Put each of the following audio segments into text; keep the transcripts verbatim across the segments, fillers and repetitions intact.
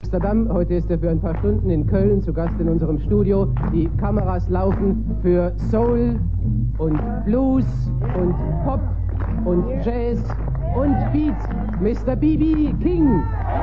Amsterdam. Heute ist er für ein paar Stunden in Köln zu Gast in unserem Studio. Die Kameras laufen für Soul und Blues und Pop und Jazz und Beat. Mister B B King.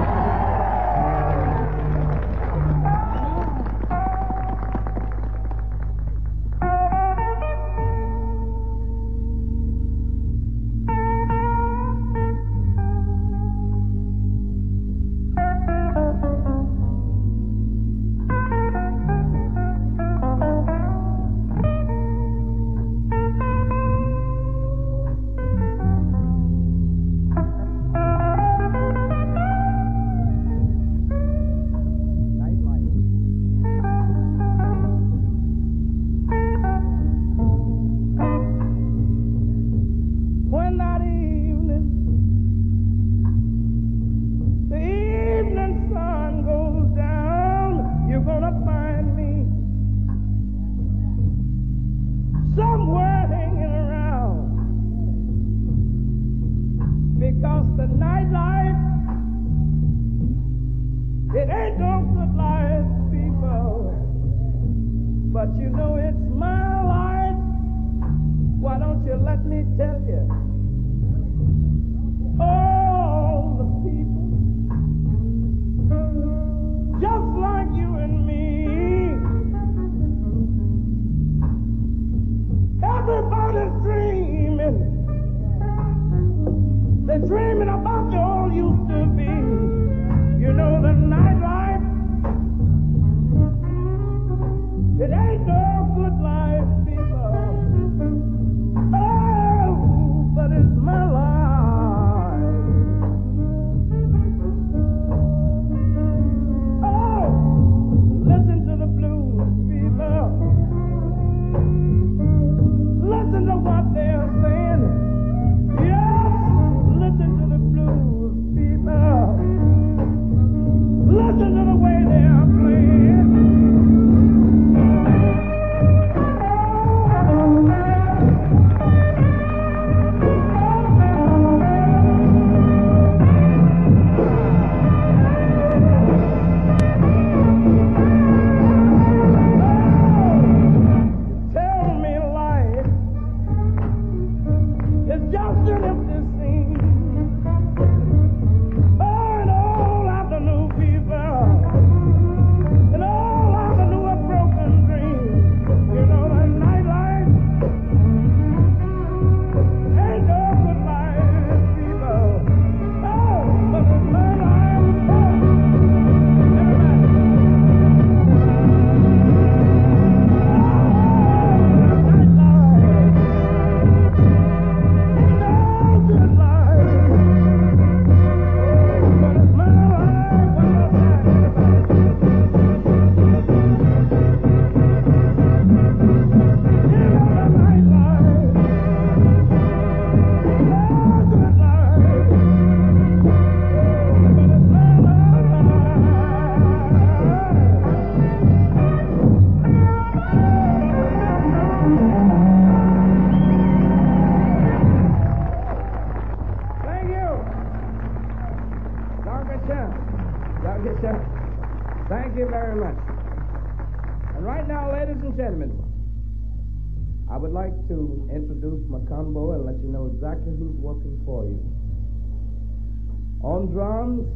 On drums,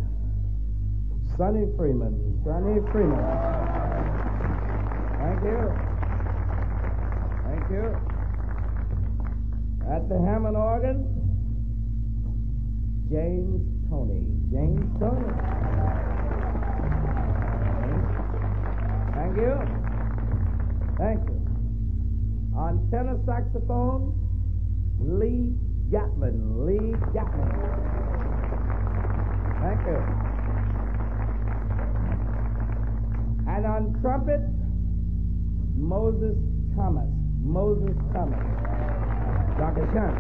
Sonny Freeman. Sonny Freeman. Thank you. Thank you. At the Hammond organ, James Tony. James Tony. Thank you. Thank you. On tenor saxophone, Lee Gatman. Lee Gatman. Thank you. And on trumpet, Moses Thomas. Moses Thomas. Doctor Shan.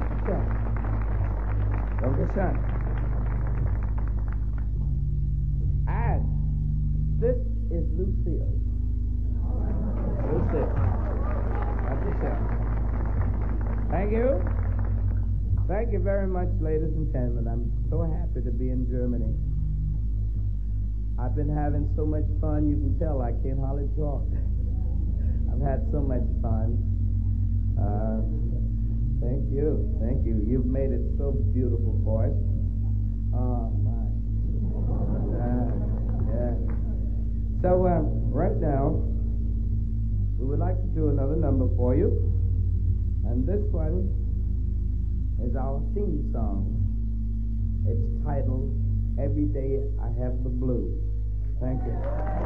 Doctor Shan. And this is Lucille. Lucille. Doctor Shan. Thank you. Thank you very much, ladies and gentlemen. I'm so happy to be in Germany. I've been having so much fun, you can tell I can't hardly talk. I've had so much fun. Uh, thank you, thank you. You've made it so beautiful for us. Oh, my. Uh, yeah. So, uh, right now, we would like to do another number for you. And this one is our theme song. It's titled, Every Day I Have the Blues. Thank you.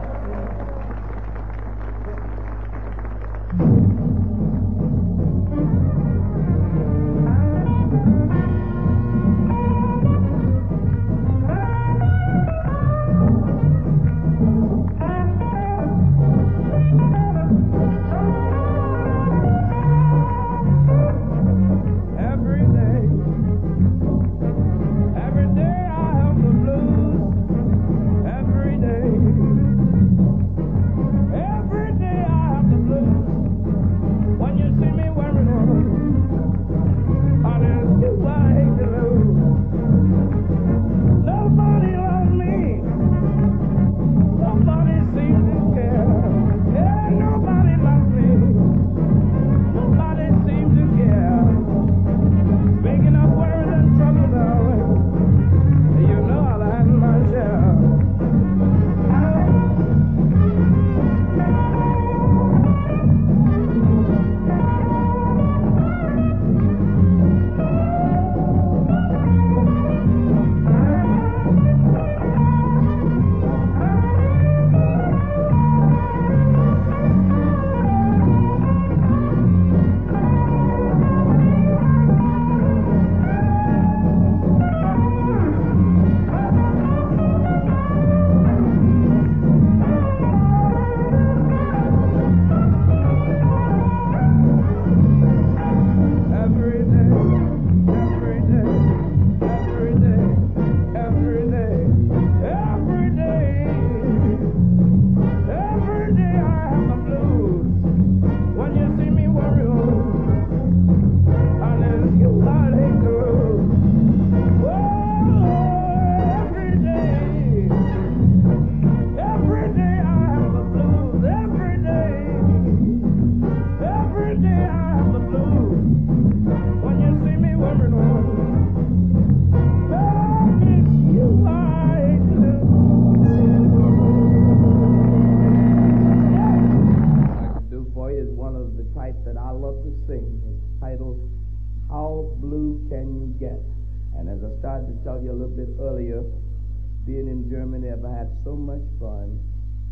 Being in Germany, I've had so much fun,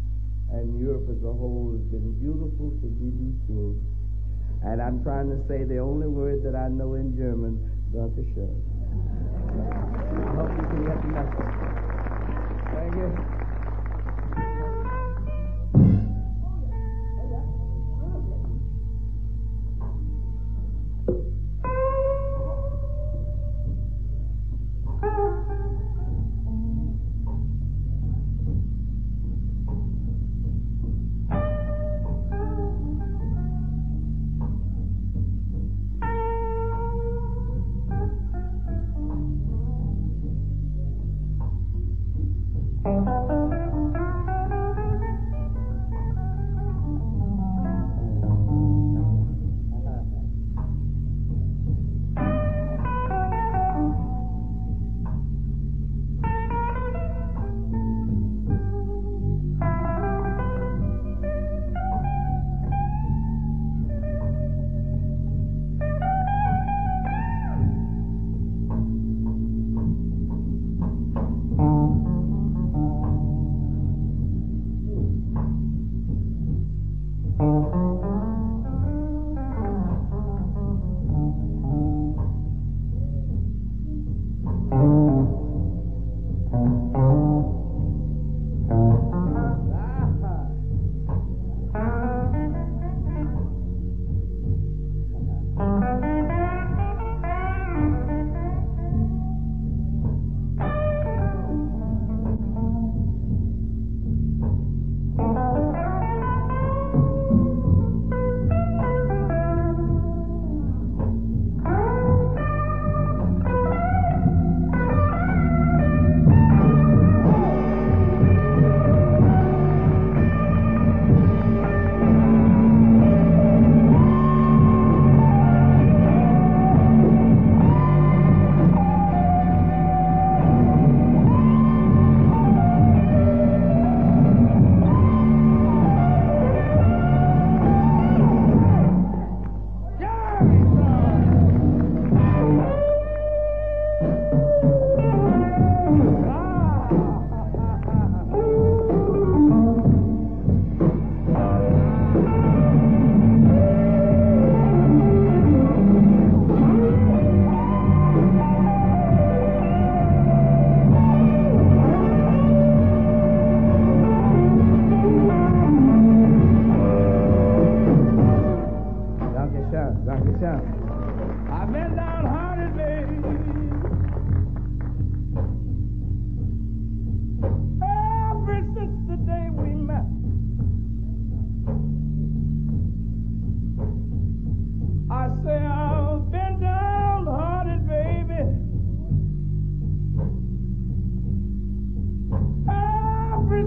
and Europe as a whole has been beautiful to be seen. And I'm trying to say the only word that I know in German, Danke schön. I hope you can get the message. Thank you. Thank you.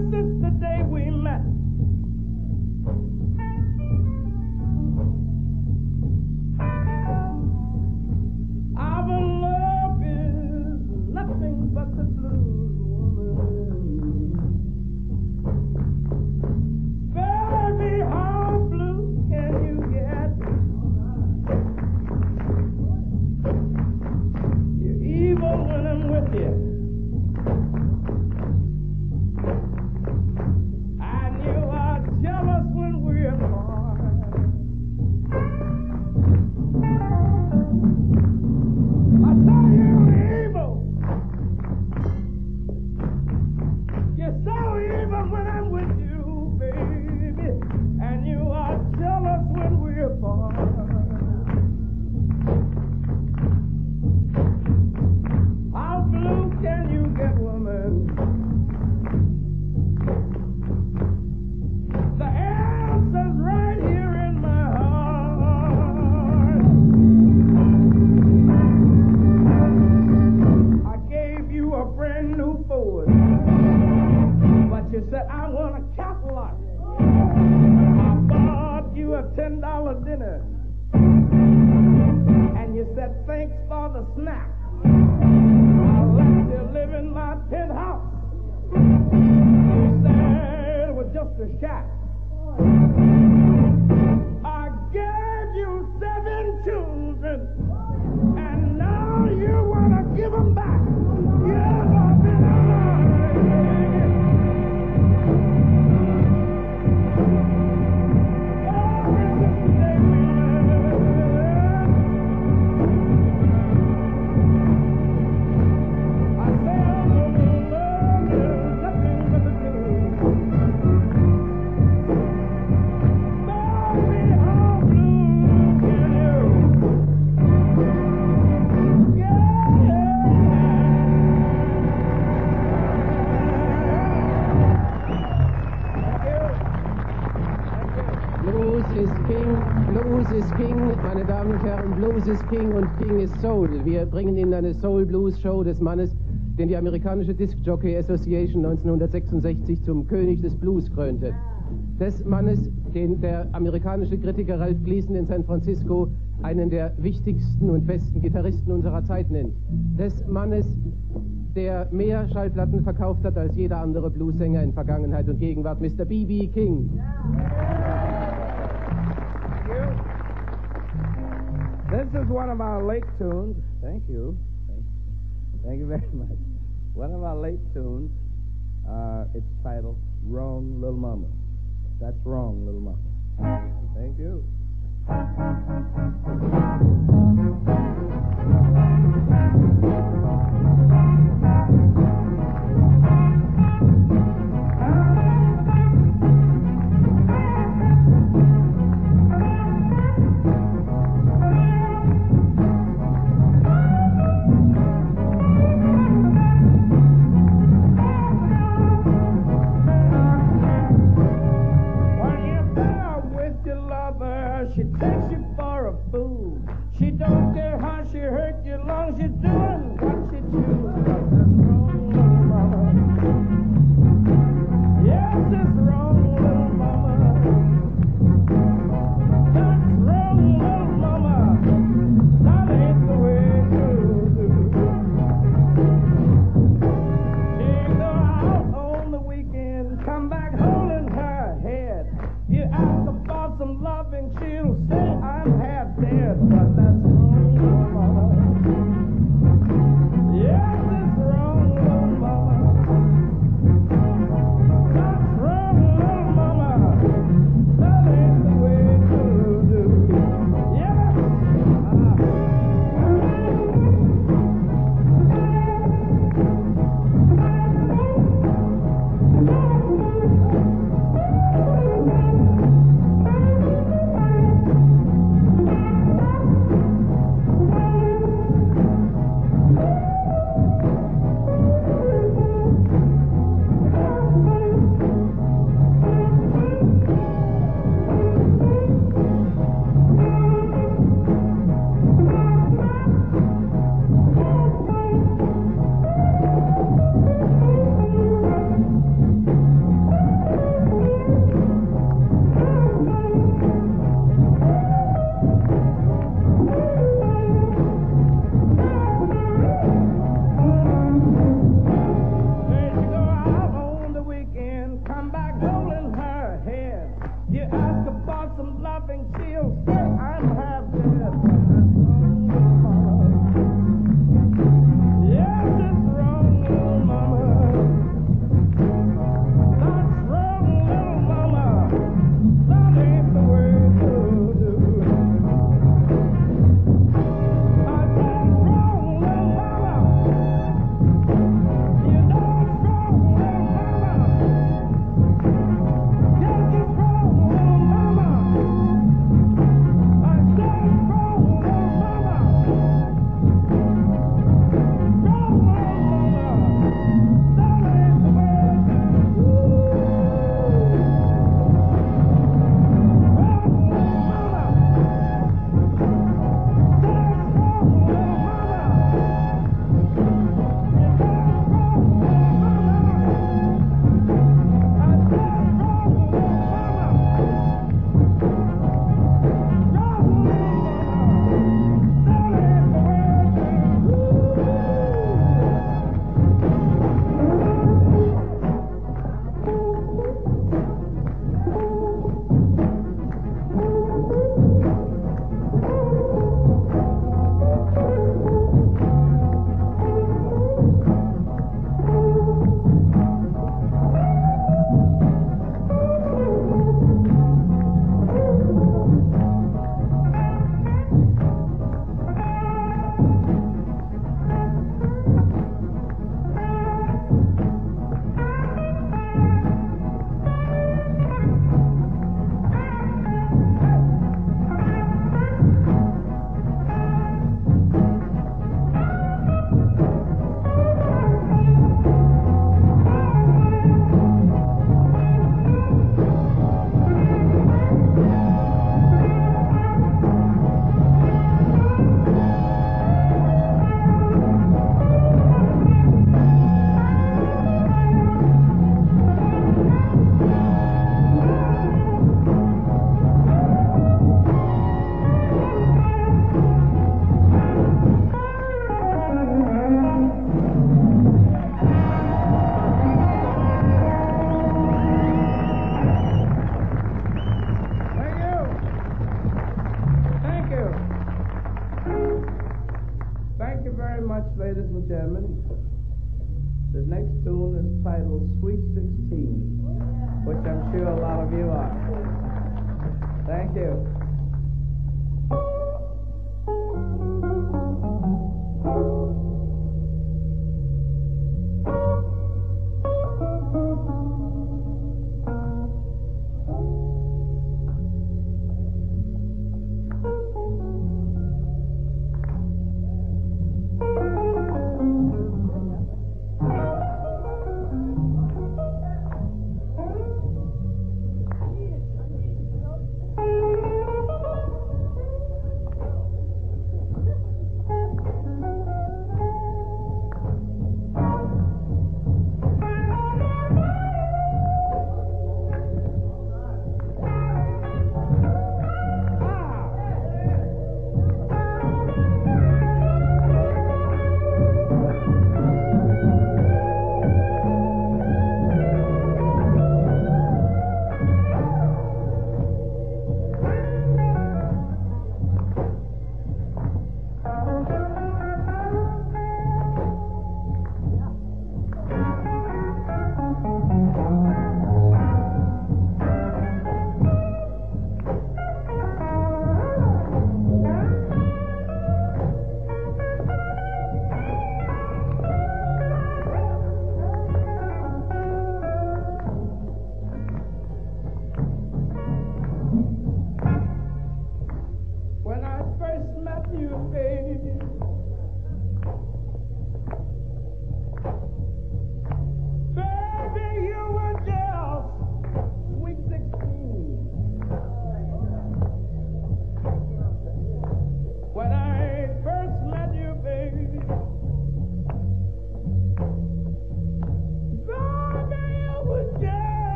since the day we met. Our love is nothing but the blues, woman. Baby, how blue can you get? You're evil when I'm with you. And you are jealous when we're apart. I tell you, you're evil. You're so evil when I'm with you, baby. And you are jealous when we're apart. How blue can you get, woman? The answer's right here in my heart. I gave you a brand new Ford, but you said I want a Cadillac. I bought you a ten dollar dinner, and you said thanks for the snack. I let you live in my penthouse. You said it was just a shack. I gave you seven children, and now you want to give them back. Give up in Blues is King, meine Damen und Herren, Blues is King und King is Soul. Wir bringen Ihnen eine Soul-Blues-Show des Mannes, den die amerikanische Disc Jockey Association neunzehnhundertsechsundsechzig zum König des Blues krönte. Des Mannes, den der amerikanische Kritiker Ralph Gleason in San Francisco einen der wichtigsten und besten Gitarristen unserer Zeit nennt. Des Mannes, der mehr Schallplatten verkauft hat als jeder andere Bluesänger in Vergangenheit und Gegenwart, Mister B B King. This is one of our late tunes. Thank you. Thank, thank you very much. One of our late tunes. Uh, it's titled Wrong Little Mama. That's wrong, Little Mama. Thank you. She takes you for a fool. She don't care how she hurt you, long as you're doing what The next tune is titled Sweet sixteen, which I'm sure a lot of you are. Thank you.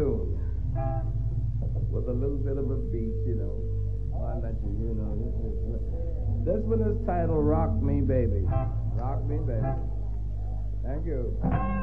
tune with a little bit of a beat, you know. Why not you, you know. This, this one is titled Rock Me Baby. Rock Me Baby. Thank you.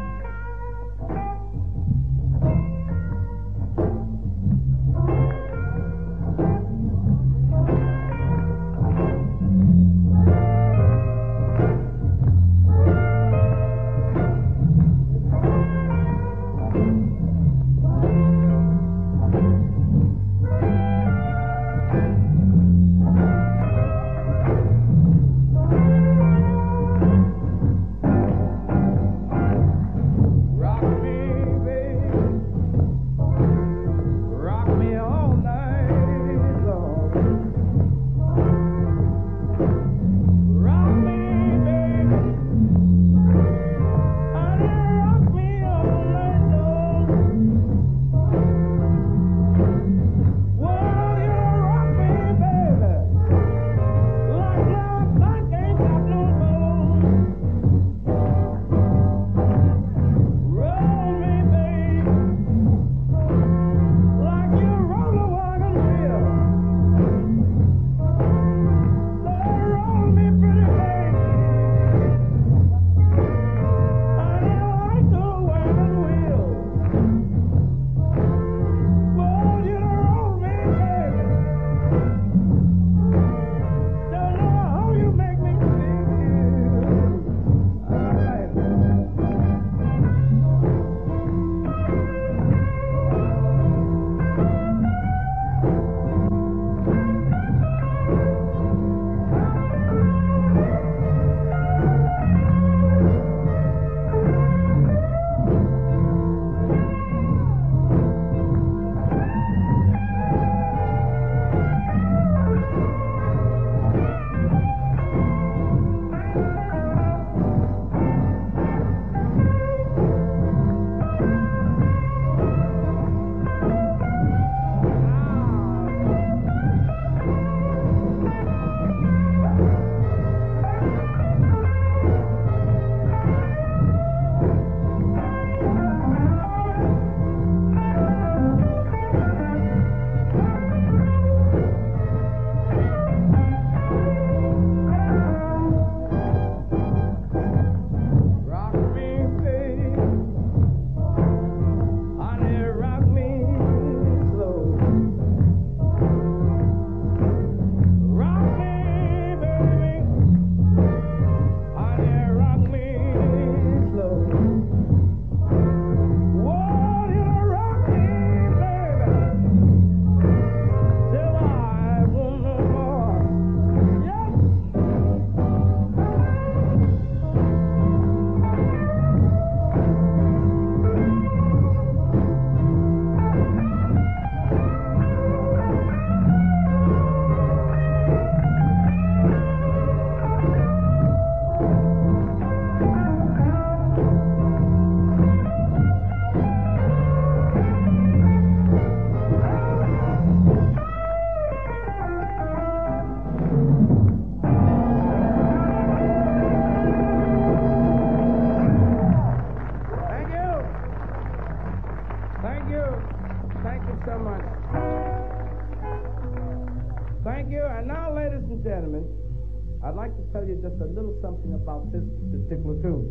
I'd like to tell you just a little something about this particular tune.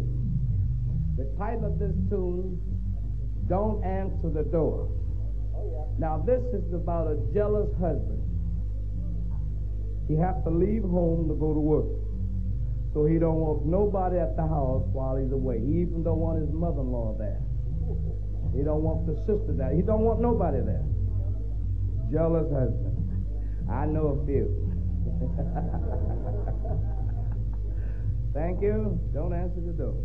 The title of this tune, Don't Answer the Door. Oh, yeah. Now, this is about a jealous husband. He has to leave home to go to work. So he don't want nobody at the house while he's away. He even don't want his mother-in-law there. He don't want the sister there. He don't want nobody there. Jealous husband. I know a few. Thank you. Don't answer the door.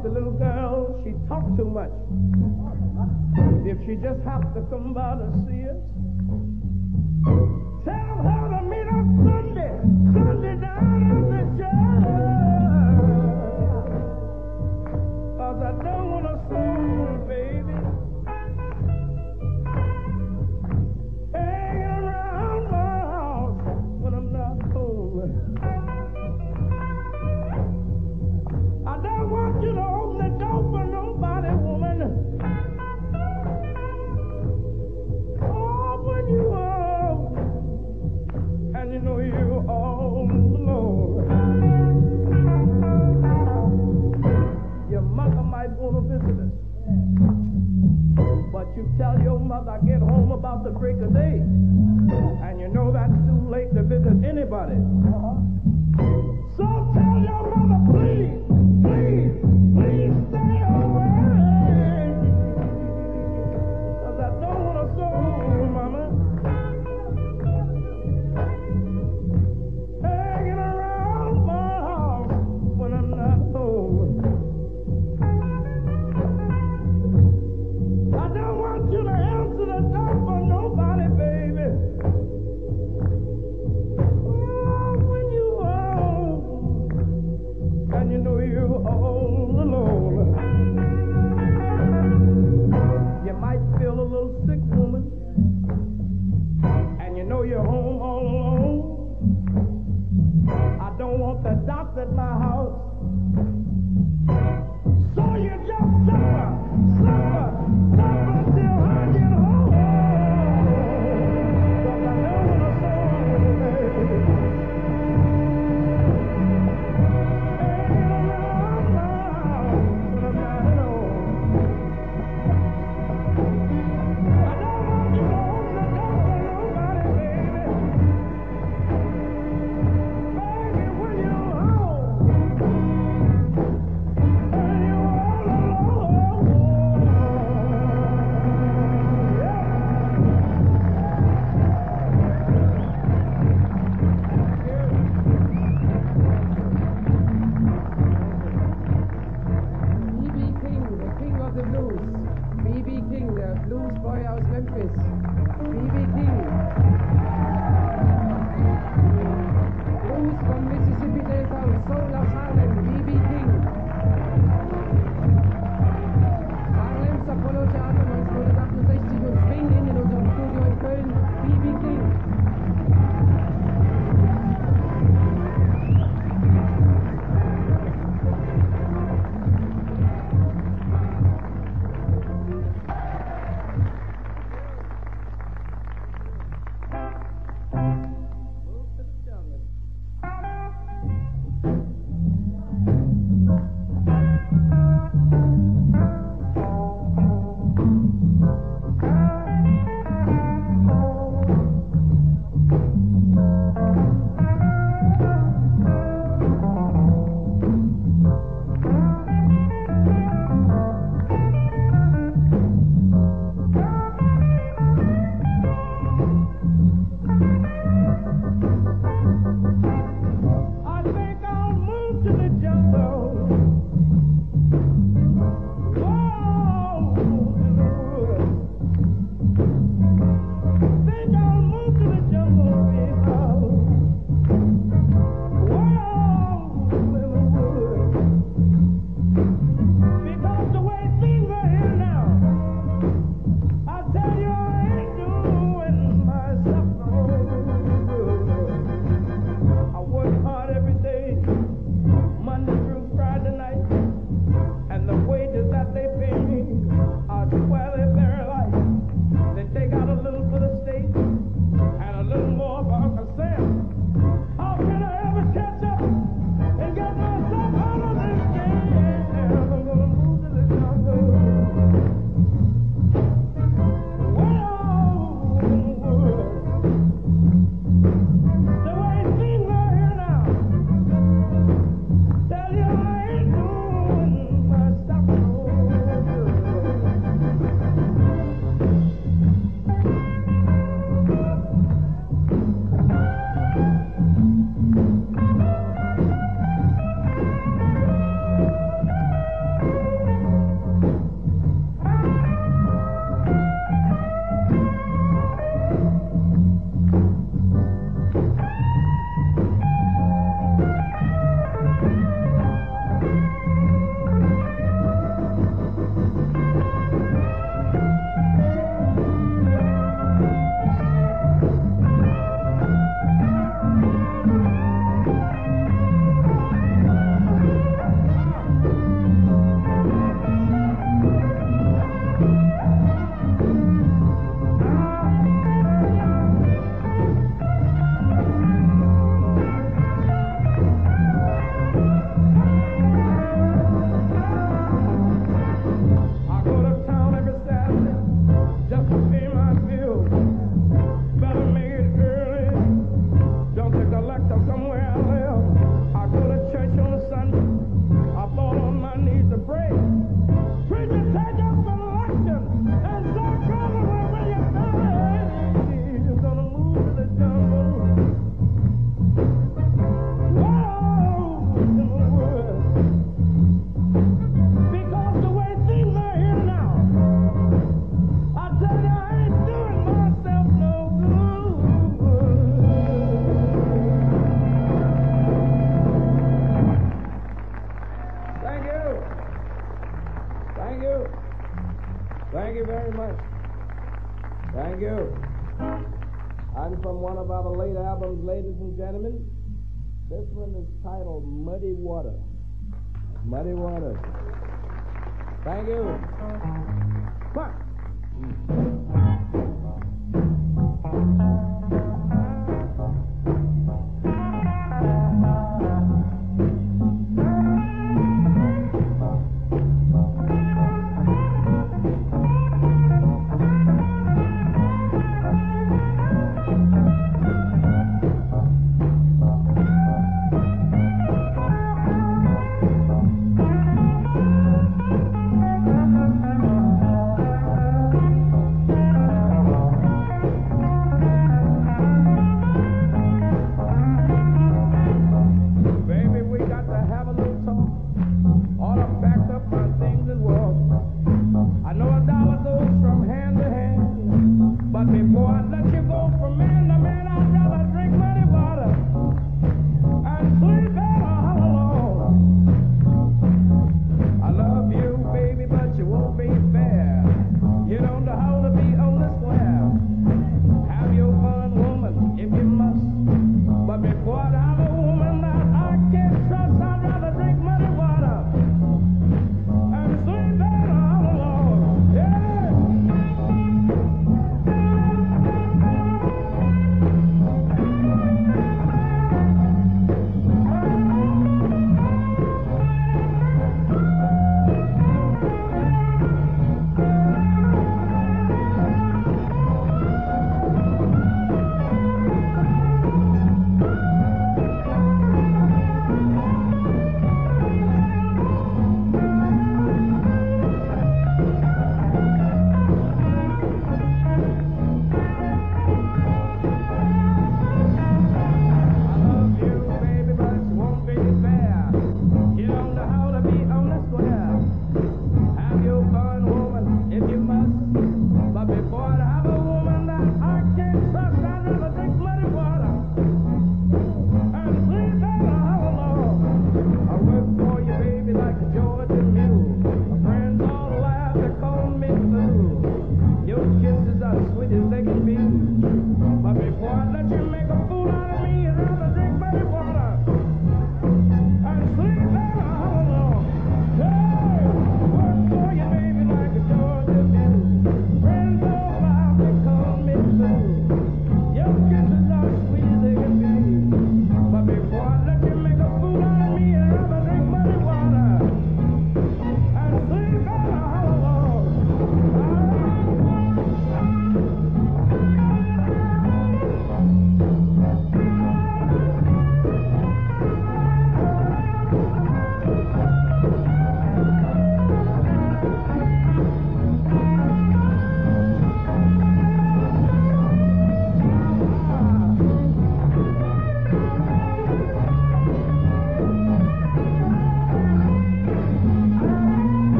the little girl, she talked too much. If she just happened to come by to see us, tell her to meet us Sunday, Sunday down at the church. Cause I don't want to soul, baby, hanging around my house when I'm not home. I don't want you to open the door for nobody, woman. Open you up, and you know you're all alone. Your mother might want to visit us, but you tell your mother I get home about the break of day, and you know that's too late to visit anybody. So tell your mother, please, please, please stay away, 'cause I don't want to soul, mama, hanging around my house when I'm not home. I don't want you to answer the door for nobody, baby. Oh, when you home, and you know you're all alone. You might feel a little sick, woman, and you know you're home all alone. I don't want the doctor at my house, so you just suffer, suffer, suffer till I get home. 'Cause I don't want to soul, baby. Thank you very much. Thank you. And from one of our late albums, ladies and gentlemen, this one is titled Muddy Water. Muddy Water. Thank you. Come on.